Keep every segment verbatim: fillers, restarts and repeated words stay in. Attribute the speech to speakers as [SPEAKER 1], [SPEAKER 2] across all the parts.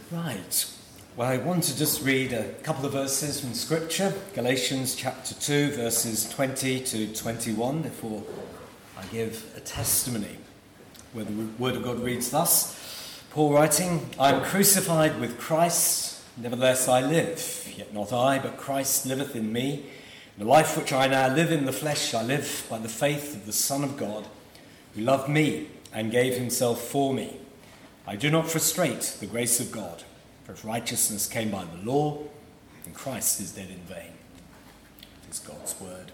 [SPEAKER 1] Right. Well, I want to just read a couple of verses from Scripture, Galatians chapter two, verses twenty to twenty-one, before I give a testimony, where the Word of God reads thus. Paul writing, I am crucified with Christ, nevertheless I live, yet not I, but Christ liveth in me. The life which I now live in the flesh, I live by the faith of the Son of God, who loved me and gave himself for me. I do not frustrate the grace of God, for if righteousness came by the law, then Christ is dead in vain. It is God's word.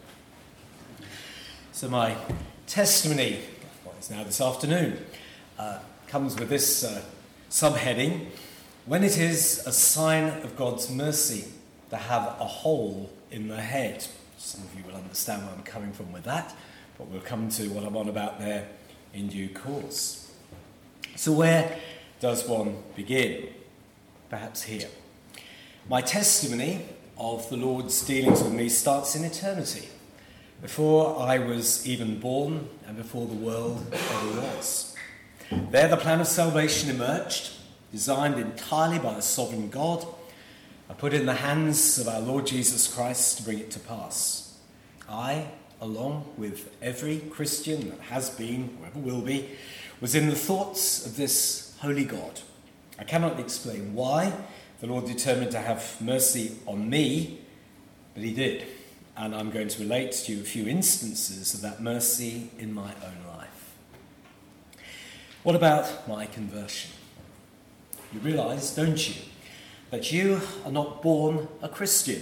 [SPEAKER 1] So my testimony, what is now this afternoon, uh, comes with this uh, subheading: when it is a sign of God's mercy to have a hole in the head. Some of you will understand where I'm coming from with that, but we'll come to what I'm on about there in due course. So where does one begin? Perhaps here. My testimony of the Lord's dealings with me starts in eternity, before I was even born and before the world ever was. There the plan of salvation emerged, designed entirely by the sovereign God, and put in the hands of our Lord Jesus Christ to bring it to pass. I, along with every Christian that has been, or ever will be, was in the thoughts of this holy God. I cannot explain why the Lord determined to have mercy on me, but he did. And I'm going to relate to you a few instances of that mercy in my own life. What about my conversion? You realise, don't you, that you are not born a Christian.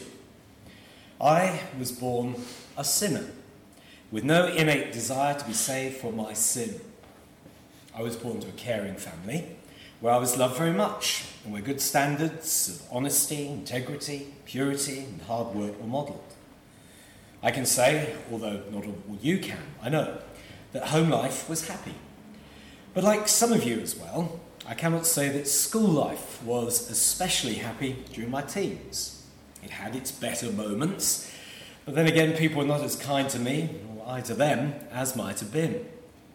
[SPEAKER 1] I was born a sinner, with no innate desire to be saved from my sin. I was born to a caring family, where I was loved very much, and where good standards of honesty, integrity, purity, and hard work were modelled. I can say, although not all you can, I know, that home life was happy. But like some of you as well, I cannot say that school life was especially happy during my teens. It had its better moments, but then again, people were not as kind to me, or I to them, as might have been.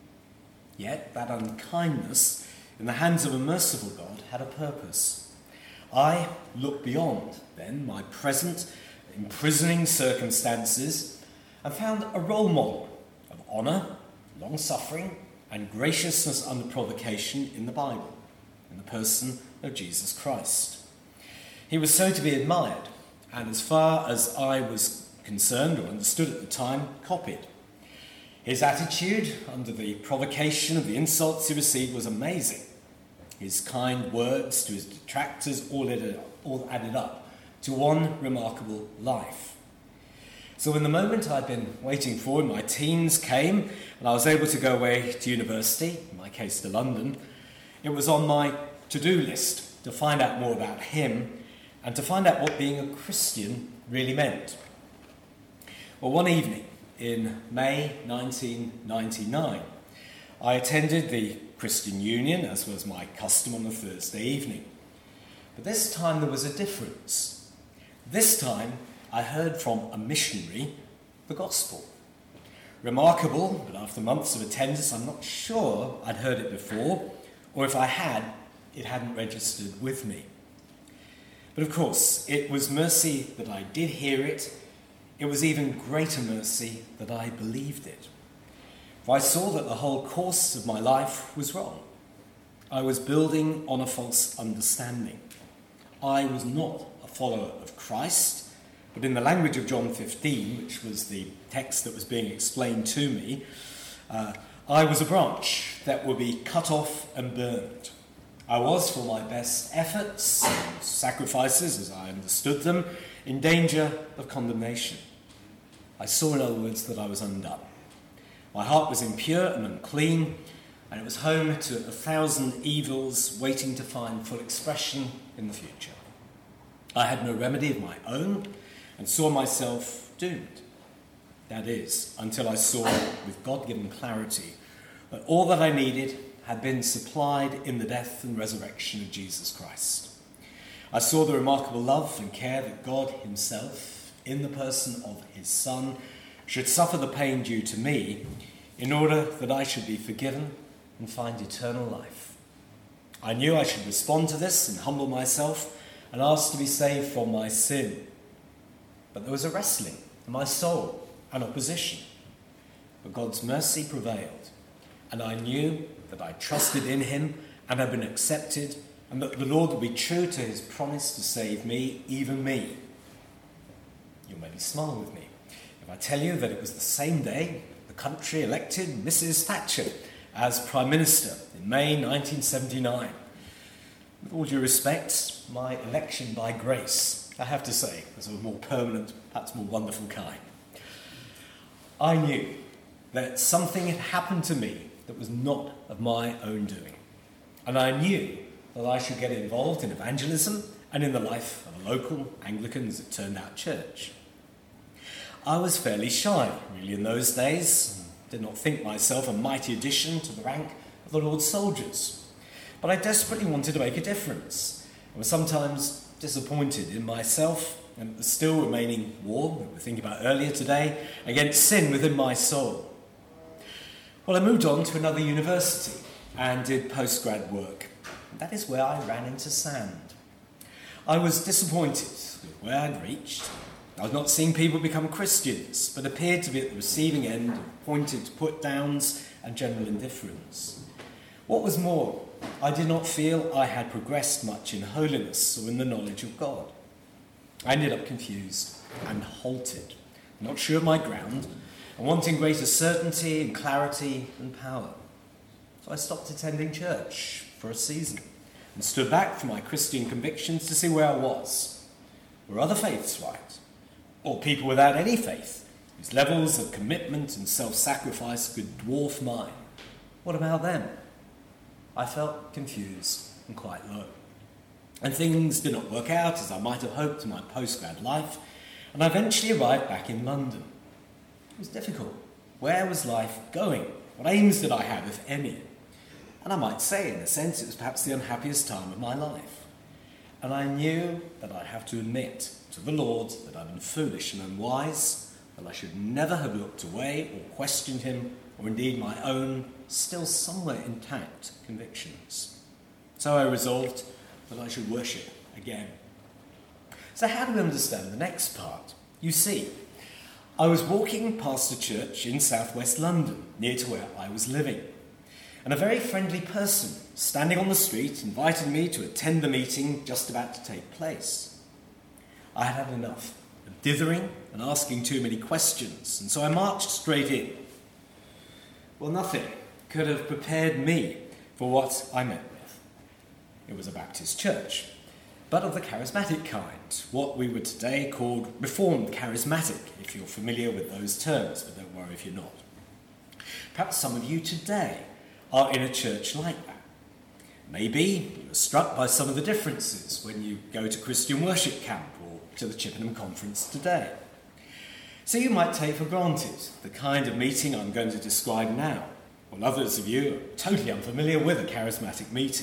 [SPEAKER 1] Yet that unkindness in the hands of a merciful God had a purpose. I looked beyond, then, my present imprisoning circumstances and found a role model of honour, long-suffering, and graciousness under provocation in the Bible, in the person of Jesus Christ. He was so to be admired, and as far as I was concerned or understood at the time, copied. His attitude under the provocation of the insults he received was amazing. His kind words to his detractors all added up, all added up to one remarkable life. So when the moment I'd been waiting for in my teens came, and I was able to go away to university, in my case to London, it was on my to-do list to find out more about him and to find out what being a Christian really meant. Well, one evening in May nineteen ninety-nine, I attended the Christian Union, as was my custom on a Thursday evening. But this time there was a difference. This time I heard from a missionary the gospel. Remarkable, but after months of attendance, I'm not sure I'd heard it before, or if I had, it hadn't registered with me. But of course, it was mercy that I did hear it. It was even greater mercy that I believed it. For I saw that the whole course of my life was wrong. I was building on a false understanding. I was not a follower of Christ, but in the language of John fifteen, which was the text that was being explained to me, uh, I was a branch that would be cut off and burned. I was, for my best efforts and sacrifices, as I understood them, in danger of condemnation. I saw, in other words, that I was undone. My heart was impure and unclean, and it was home to a thousand evils waiting to find full expression in the future. I had no remedy of my own and saw myself doomed. That is, until I saw with God-given clarity that all that I needed had been supplied in the death and resurrection of Jesus Christ. I saw the remarkable love and care that God himself, in the person of his Son, should suffer the pain due to me in order that I should be forgiven and find eternal life. I knew I should respond to this and humble myself and ask to be saved from my sin. But there was a wrestling in my soul and opposition. But God's mercy prevailed, and I knew that I trusted in him and had been accepted, and that the Lord would be true to his promise to save me, even me. You maybe smile with me if I tell you that it was the same day the country elected Missus Thatcher as Prime Minister in May nineteen seventy-nine. With all due respect, my election by grace, I have to say, was of a more permanent, perhaps more wonderful kind. I knew that something had happened to me that was not of my own doing. And I knew that I should get involved in evangelism and in the life of a local Anglican, as it turned out, church. I was fairly shy, really, in those days. Did not think myself a mighty addition to the rank of the Lord's soldiers. But I desperately wanted to make a difference. I was sometimes disappointed in myself and the still remaining war, that we were thinking about earlier today, against sin within my soul. Well, I moved on to another university and did postgrad work. That is where I ran into sand. I was disappointed with where I'd reached. I was not seeing people become Christians, but appeared to be at the receiving end of pointed put-downs and general indifference. What was more, I did not feel I had progressed much in holiness or in the knowledge of God. I ended up confused and halted, not sure of my ground, and wanting greater certainty and clarity and power. So I stopped attending church for a season and stood back from my Christian convictions to see where I was. Were other faiths right? Or people without any faith, whose levels of commitment and self-sacrifice could dwarf mine? What about them? I felt confused and quite low. And things did not work out as I might have hoped in my postgrad life, and I eventually arrived back in London. It was difficult. Where was life going? What aims did I have, if any? And I might say, in a sense, it was perhaps the unhappiest time of my life. And I knew that I'd have to admit to the Lord that I'd been foolish and unwise, that I should never have looked away or questioned him, or indeed my own, still somewhere intact, convictions. So I resolved that I should worship again. So how do we understand the next part? You see, I was walking past a church in southwest London, near to where I was living, and a very friendly person standing on the street invited me to attend the meeting just about to take place. I had had enough of dithering and asking too many questions, and so I marched straight in. Well, nothing could have prepared me for what I met with. It was a Baptist church, but of the charismatic kind, what we would today call Reformed charismatic, if you're familiar with those terms, but don't worry if you're not. Perhaps some of you today are in a church like that. Maybe you were struck by some of the differences when you go to Christian worship camp or to the Chippenham conference today. So you might take for granted the kind of meeting I'm going to describe now, while others of you are totally unfamiliar with a charismatic meeting.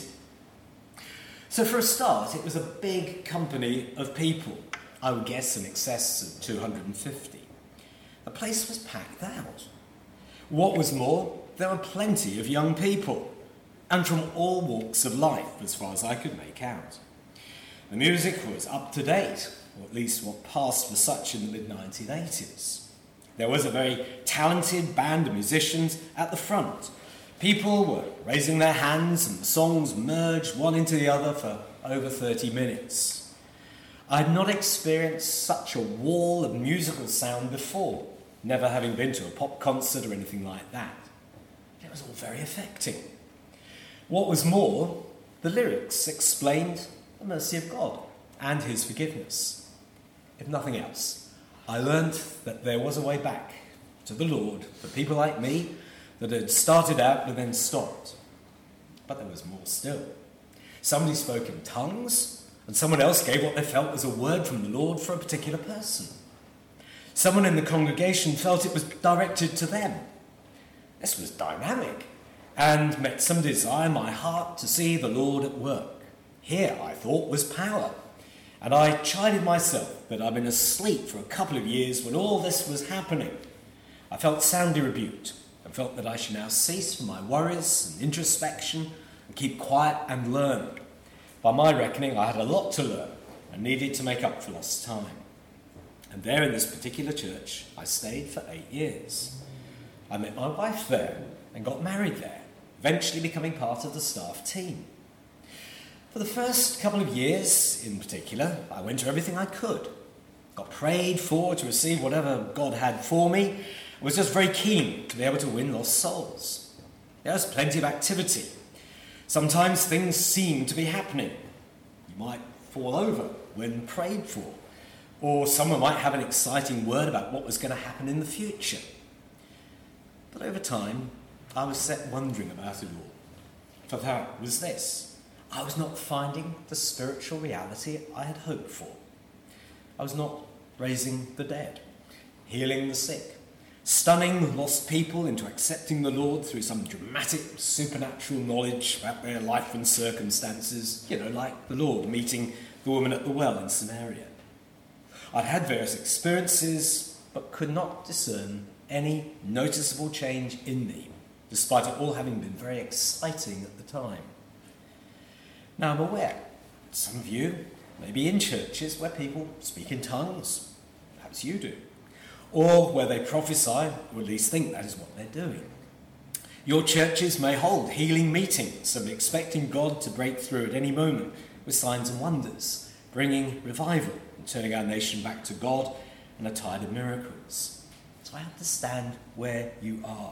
[SPEAKER 1] So for a start, it was a big company of people, I would guess in excess of two hundred fifty. The place was packed out. What was more, there were plenty of young people, and from all walks of life, as far as I could make out. The music was up to date, or at least what passed for such in the mid nineteen eighties. There was a very talented band of musicians at the front. People were raising their hands and the songs merged one into the other for over thirty minutes. I had not experienced such a wall of musical sound before, never having been to a pop concert or anything like that. It was all very affecting. What was more, the lyrics explained the mercy of God and his forgiveness. If nothing else, I learned that there was a way back to the Lord for people like me that had started out but then stopped. But there was more still. Somebody spoke in tongues, and someone else gave what they felt was a word from the Lord for a particular person. Someone in the congregation felt it was directed to them. This was dynamic and met some desire in my heart to see the Lord at work. Here, I thought, was power. And I chided myself that I'd been asleep for a couple of years when all this was happening. I felt soundly rebuked and felt that I should now cease from my worries and introspection and keep quiet and learn. By my reckoning, I had a lot to learn and needed to make up for lost time. And there in this particular church, I stayed for eight years. I met my wife there and got married there, eventually becoming part of the staff team. For the first couple of years, in particular, I went to everything I could. Got prayed for to receive whatever God had for me. I was just very keen to be able to win lost souls. There was plenty of activity. Sometimes things seemed to be happening. You might fall over when prayed for, or someone might have an exciting word about what was going to happen in the future. But over time, I was set wondering about it all. For that was this: I was not finding the spiritual reality I had hoped for. I was not raising the dead, healing the sick, stunning lost people into accepting the Lord through some dramatic supernatural knowledge about their life and circumstances, you know, like the Lord meeting the woman at the well in Samaria. I'd had various experiences, but could not discern any noticeable change in me, despite it all having been very exciting at the time. Now I'm aware some of you may be in churches where people speak in tongues, perhaps you do, or where they prophesy, or at least think that is what they're doing. Your churches may hold healing meetings and be expecting God to break through at any moment with signs and wonders, bringing revival and turning our nation back to God and a tide of miracles. So I understand where you are.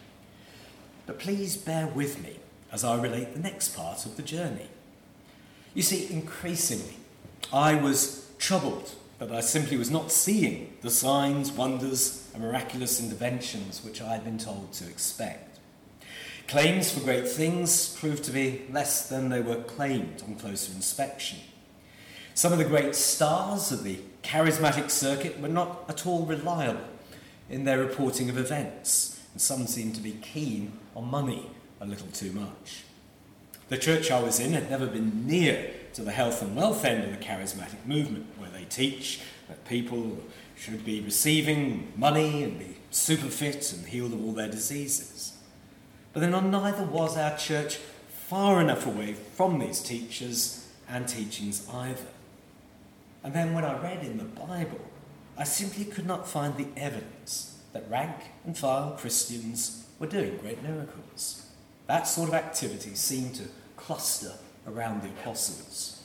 [SPEAKER 1] But please bear with me as I relate the next part of the journey. You see, increasingly, I was troubled that I simply was not seeing the signs, wonders, and miraculous interventions which I had been told to expect. Claims for great things proved to be less than they were claimed on closer inspection. Some of the great stars of the charismatic circuit were not at all reliable in their reporting of events, and some seemed to be keen on money a little too much. The church I was in had never been near to the health and wealth end of the charismatic movement, where they teach that people should be receiving money and be super fit and healed of all their diseases. But then neither was our church far enough away from these teachers and teachings either. And then when I read in the Bible, I simply could not find the evidence that rank and file Christians were doing great miracles. That sort of activity seemed to cluster around the apostles.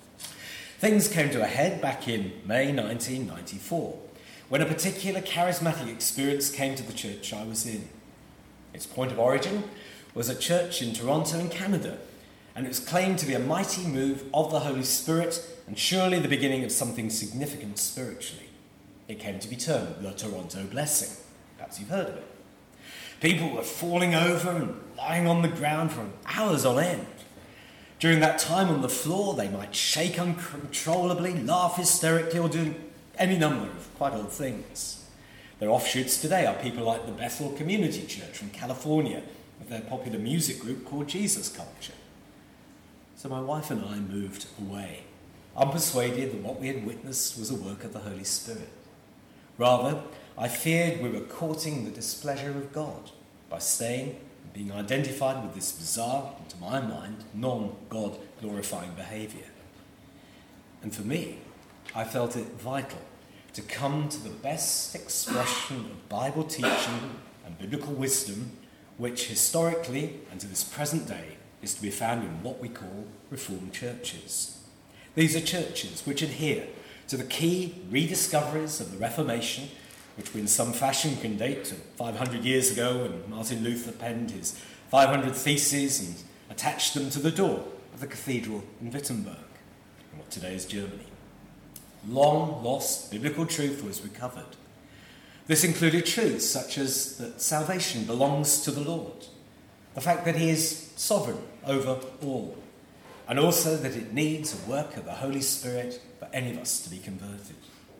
[SPEAKER 1] Things came to a head back in May nineteen ninety-four, when a particular charismatic experience came to the church I was in. Its point of origin was a church in Toronto in Canada, and it was claimed to be a mighty move of the Holy Spirit and surely the beginning of something significant spiritually. It came to be termed the Toronto Blessing. Perhaps you've heard of it. People were falling over and lying on the ground for hours on end. During that time on the floor, they might shake uncontrollably, laugh hysterically, or do any number of quite odd things. Their offshoots today are people like the Bethel Community Church from California, with their popular music group called Jesus Culture. So my wife and I moved away, unpersuaded that what we had witnessed was a work of the Holy Spirit. Rather, I feared we were courting the displeasure of God by staying and being identified with this bizarre, and to my mind, non-God glorifying behaviour. And for me, I felt it vital to come to the best expression of Bible teaching and biblical wisdom, which historically and to this present day is to be found in what we call Reformed churches. These are churches which adhere to the key rediscoveries of the Reformation, which we in some fashion can date to five hundred years ago when Martin Luther penned his five hundred Theses and attached them to the door of the cathedral in Wittenberg, in what today is Germany. Long lost biblical truth was recovered. This included truths such as that salvation belongs to the Lord, the fact that he is sovereign over all, and also that it needs a work of the Holy Spirit for any of us to be converted.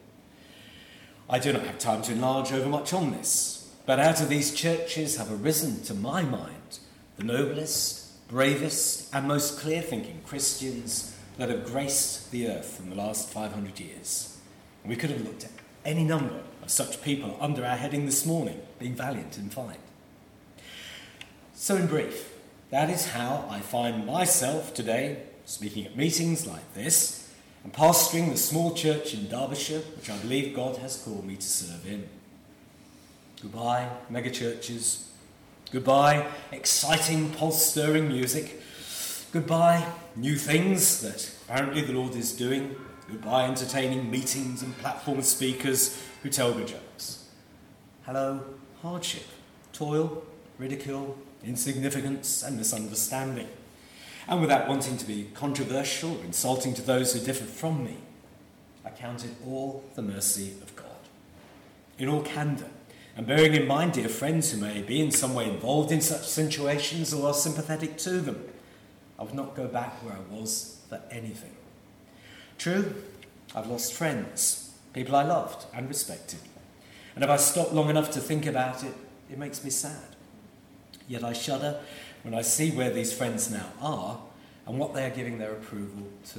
[SPEAKER 1] I do not have time to enlarge over much on this, but out of these churches have arisen, to my mind, the noblest, bravest, and most clear-thinking Christians that have graced the earth in the last five hundred years. And we could have looked at any number of such people under our heading this morning, being valiant in fight. So in brief, that is how I find myself today, speaking at meetings like this, and pastoring the small church in Derbyshire, which I believe God has called me to serve in. Goodbye, mega churches. Goodbye, exciting, pulse-stirring music. Goodbye, new things that apparently the Lord is doing. Goodbye, entertaining meetings and platform speakers who tell good jokes. Hello, hardship, toil, ridicule, insignificance and misunderstanding. And without wanting to be controversial or insulting to those who differ from me, I count it all the mercy of God. In all candour, and bearing in mind, dear friends who may be in some way involved in such situations or are sympathetic to them, I would not go back where I was for anything. True, I've lost friends, people I loved and respected. And if I stop long enough to think about it, it makes me sad. Yet I shudder when I see where these friends now are and what they are giving their approval to.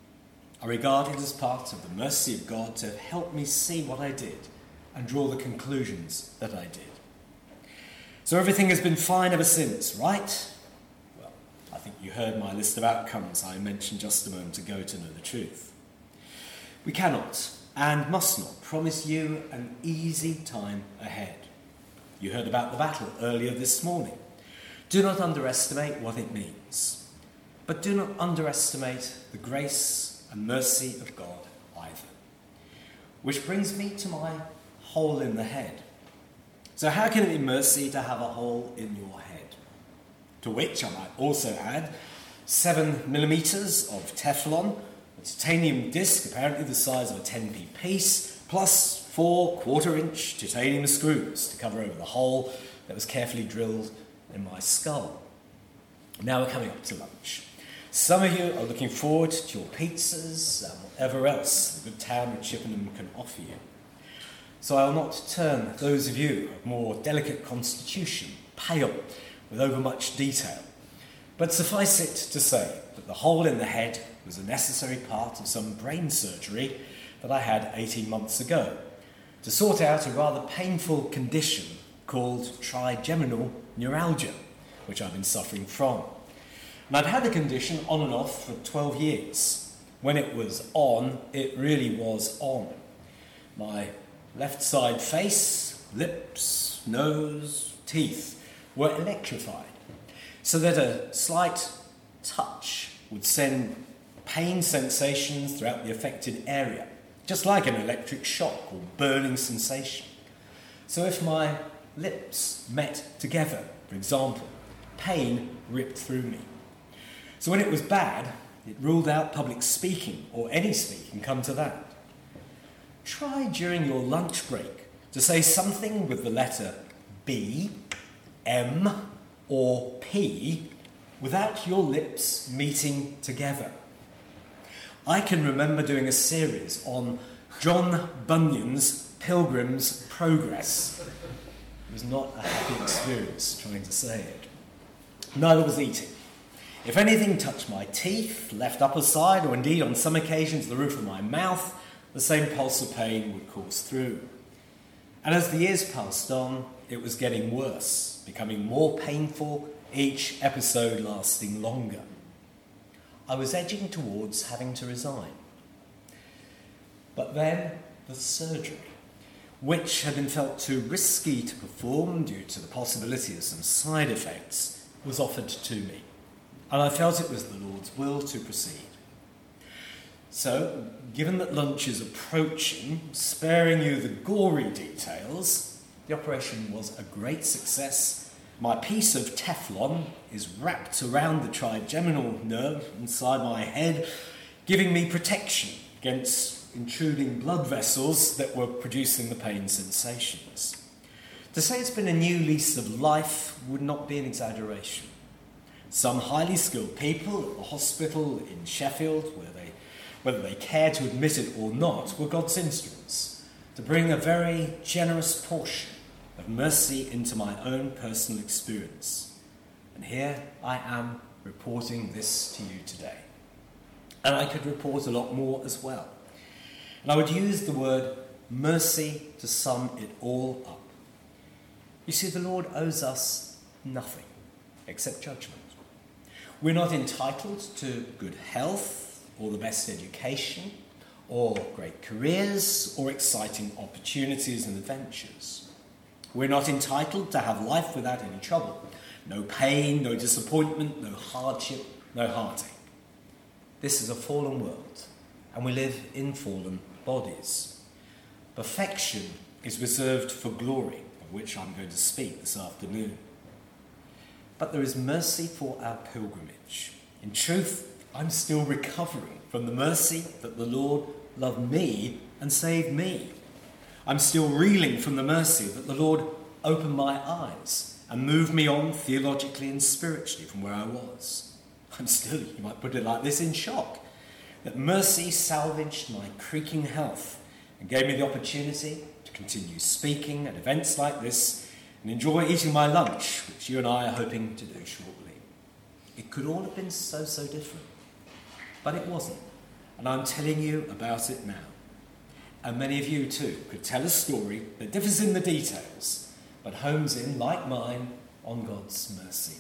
[SPEAKER 1] I regard it as part of the mercy of God to help me see what I did and draw the conclusions that I did. So everything has been fine ever since, right? Well, I think you heard my list of outcomes I mentioned just a moment ago to know the truth. We cannot and must not promise you an easy time ahead. You heard about the battle earlier this morning. Do not underestimate what it means. But do not underestimate the grace and mercy of God either. Which brings me to my hole in the head. So how can it be mercy to have a hole in your head? To which I might also add seven millimetres of Teflon, a titanium disc apparently the size of a ten p piece, plus four quarter-inch titanium screws to cover over the hole that was carefully drilled in my skull. Now we're coming up to lunch. Some of you are looking forward to your pizzas and whatever else the good town of Chippenham can offer you. So I'll not turn those of you of more delicate constitution pale with overmuch detail. But suffice it to say that the hole in the head was a necessary part of some brain surgery that I had eighteen months ago to sort out a rather painful condition called trigeminal neuralgia, which I've been suffering from. And I'd had the condition on and off for twelve years. When it was on, it really was on. My left side face, lips, nose, teeth were electrified, so that a slight touch would send pain sensations throughout the affected area, just like an electric shock or burning sensation. So if my lips met together, for example, pain ripped through me. So when it was bad, it ruled out public speaking, or any speaking, come to that. Try during your lunch break to say something with the letter B, M, or P without your lips meeting together. I can remember doing a series on John Bunyan's Pilgrim's Progress. It was not a happy experience trying to say it. Neither was eating. If anything touched my teeth, left upper side, or indeed on some occasions the roof of my mouth, the same pulse of pain would course through. And as the years passed on, it was getting worse, becoming more painful, each episode lasting longer. I was edging towards having to resign. But then the surgery, which had been felt too risky to perform due to the possibility of some side effects, was offered to me. And I felt it was the Lord's will to proceed. So, given that lunch is approaching, sparing you the gory details, the operation was a great success. My piece of Teflon is wrapped around the trigeminal nerve inside my head, giving me protection against intruding blood vessels that were producing the pain sensations. To say it's been a new lease of life would not be an exaggeration. Some highly skilled people at the hospital in Sheffield, where they, whether they care to admit it or not, were God's instruments to bring a very generous portion of mercy into my own personal experience. And here I am reporting this to you today. And I could report a lot more as well. And I would use the word mercy to sum it all up. You see, the Lord owes us nothing except judgment. We're not entitled to good health or the best education or great careers or exciting opportunities and adventures. We're not entitled to have life without any trouble. No pain, no disappointment, no hardship, no heartache. This is a fallen world, and we live in fallen bodies. Perfection is reserved for glory, of which I'm going to speak this afternoon. But there is mercy for our pilgrimage. In truth, I'm still recovering from the mercy that the Lord loved me and saved me. I'm still reeling from the mercy that the Lord opened my eyes and moved me on theologically and spiritually from where I was. I'm still, you might put it like this, in shock that mercy salvaged my creaking health and gave me the opportunity to continue speaking at events like this and enjoy eating my lunch, which you and I are hoping to do shortly. It could all have been so, so different, but it wasn't, and I'm telling you about it now. And many of you too could tell a story that differs in the details, but homes in, like mine, on God's mercy.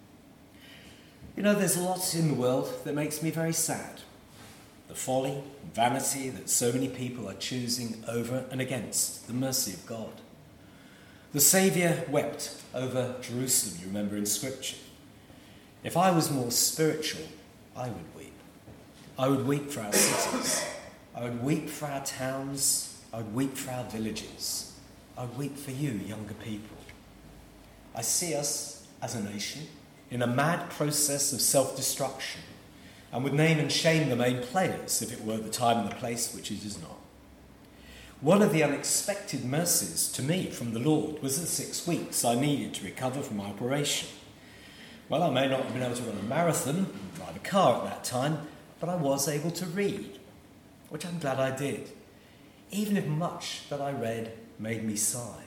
[SPEAKER 1] You know, there's a lot in the world that makes me very sad. The folly and vanity that so many people are choosing over and against the mercy of God. The Saviour wept over Jerusalem, you remember in Scripture. If I was more spiritual, I would weep. I would weep for our cities. I would weep for our towns. I would weep for our villages. I would weep for you, younger people. I see us as a nation in a mad process of self-destruction, and would name and shame the main players if it were the time and the place, which it is not. One of the unexpected mercies to me from the Lord was the six weeks I needed to recover from my operation. Well, I may not have been able to run a marathon and drive a car at that time, but I was able to read, which I'm glad I did, even if much that I read made me sigh.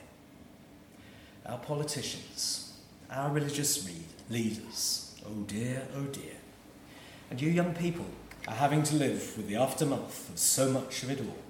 [SPEAKER 1] Our politicians, our religious read, leaders, oh dear, oh dear. And you young people are having to live with the aftermath of so much of it all.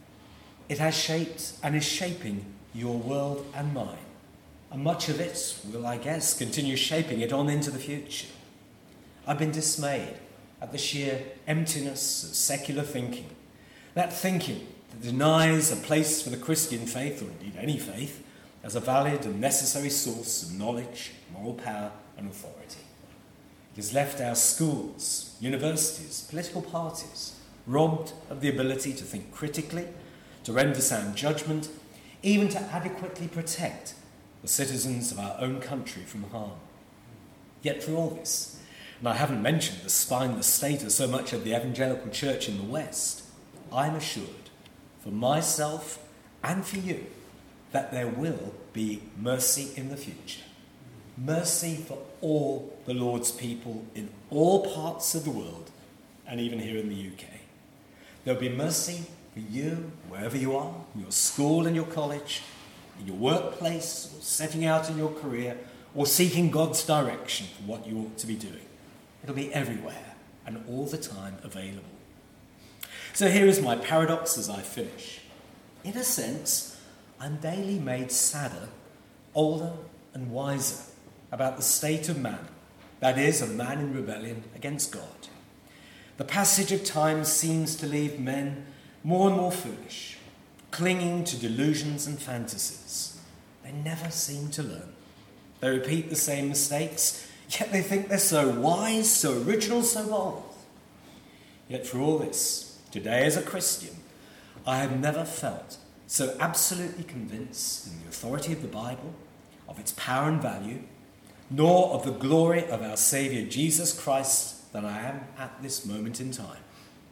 [SPEAKER 1] It has shaped and is shaping your world and mine, and much of it will, I guess, continue shaping it on into the future. I've been dismayed at the sheer emptiness of secular thinking, that thinking that denies a place for the Christian faith, or indeed any faith, as a valid and necessary source of knowledge, moral power and authority. It has left our schools, universities, political parties robbed of the ability to think critically, to render sound judgment, even to adequately protect the citizens of our own country from harm. Yet for all this, and I haven't mentioned the spineless state of so much of the evangelical church in the West, I'm assured, for myself and for you, that there will be mercy in the future. Mercy for all the Lord's people in all parts of the world, and even here in the U K. There'll be mercy for you, wherever you are, in your school and your college, in your workplace, or setting out in your career, or seeking God's direction for what you ought to be doing. It'll be everywhere and all the time available. So here is my paradox as I finish. In a sense, I'm daily made sadder, older and wiser about the state of man, that is, of man in rebellion against God. The passage of time seems to leave men more and more foolish, clinging to delusions and fantasies. They never seem to learn. They repeat the same mistakes, yet they think they're so wise, so original, so bold. Yet for all this, today as a Christian, I have never felt so absolutely convinced in the authority of the Bible, of its power and value, nor of the glory of our Saviour Jesus Christ than I am at this moment in time.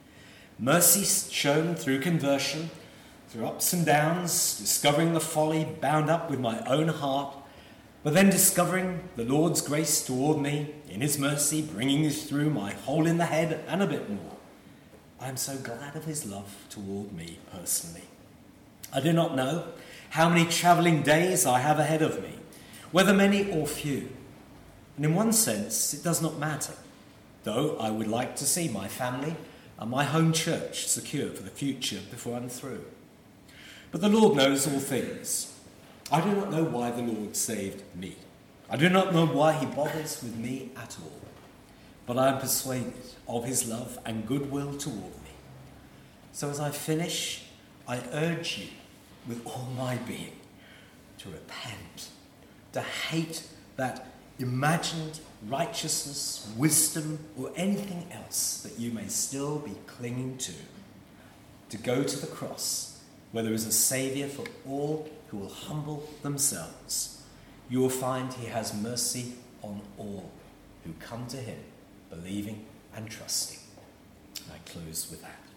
[SPEAKER 1] Mercy shown through conversion, through ups and downs, discovering the folly bound up with my own heart, but then discovering the Lord's grace toward me in his mercy, bringing us through my hole in the head and a bit more. I am so glad of his love toward me personally. I do not know how many travelling days I have ahead of me, whether many or few. And in one sense, it does not matter, though I would like to see my family and my home church secure for the future before I'm through. But the Lord knows all things. I do not know why the Lord saved me. I do not know why he bothers with me at all. but I am persuaded of his love and goodwill toward me. So as I finish, I urge you with all my being to repent, to hate that imagined righteousness, wisdom, or anything else that you may still be clinging to, to go to the cross, where there is a Saviour for all who will humble themselves. You will find he has mercy on all who come to him, believing and trusting. I close with that.